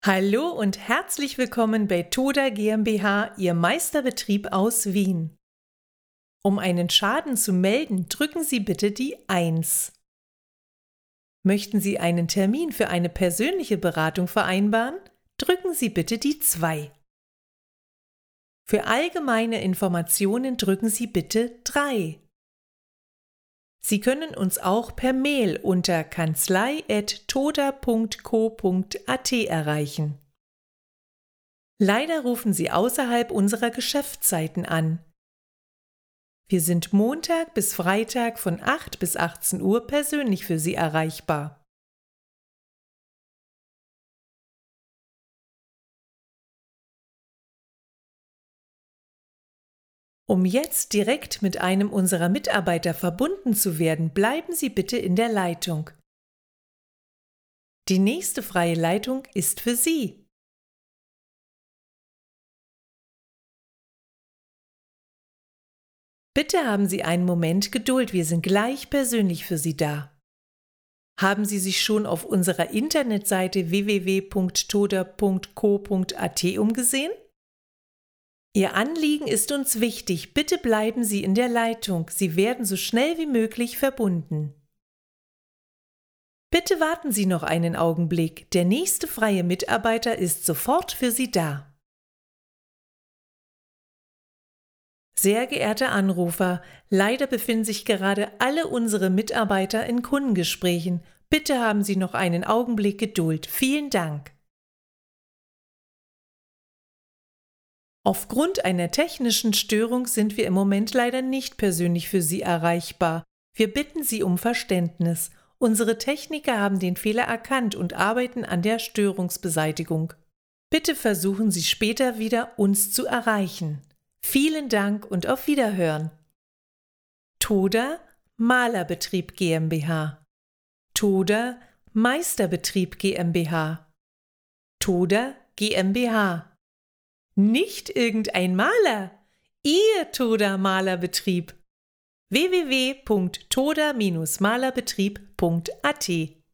Hallo und herzlich willkommen bei Toda GmbH, Ihr Meisterbetrieb aus Wien. Um einen Schaden zu melden, drücken Sie bitte die 1. Möchten Sie einen Termin für eine persönliche Beratung vereinbaren, drücken Sie bitte die 2. Für allgemeine Informationen drücken Sie bitte 3. Sie können uns auch per Mail unter kanzlei@toda.co.at erreichen. Leider rufen Sie außerhalb unserer Geschäftszeiten an. Wir sind Montag bis Freitag von 8 bis 18 Uhr persönlich für Sie erreichbar. Um jetzt direkt mit einem unserer Mitarbeiter verbunden zu werden, bleiben Sie bitte in der Leitung. Die nächste freie Leitung ist für Sie. Bitte haben Sie einen Moment Geduld, wir sind gleich persönlich für Sie da. Haben Sie sich schon auf unserer Internetseite www.toda.co.at umgesehen? Ihr Anliegen ist uns wichtig, bitte bleiben Sie in der Leitung, Sie werden so schnell wie möglich verbunden. Bitte warten Sie noch einen Augenblick, der nächste freie Mitarbeiter ist sofort für Sie da. Sehr geehrte Anrufer, leider befinden sich gerade alle unsere Mitarbeiter in Kundengesprächen. Bitte haben Sie noch einen Augenblick Geduld. Vielen Dank. Aufgrund einer technischen Störung sind wir im Moment leider nicht persönlich für Sie erreichbar. Wir bitten Sie um Verständnis. Unsere Techniker haben den Fehler erkannt und arbeiten an der Störungsbeseitigung. Bitte versuchen Sie später wieder, uns zu erreichen. Vielen Dank und auf Wiederhören. Toda Malerbetrieb GmbH. Toda Meisterbetrieb GmbH. Toda GmbH. Nicht irgendein Maler, Ihr Toda Malerbetrieb. www.toda-malerbetrieb.at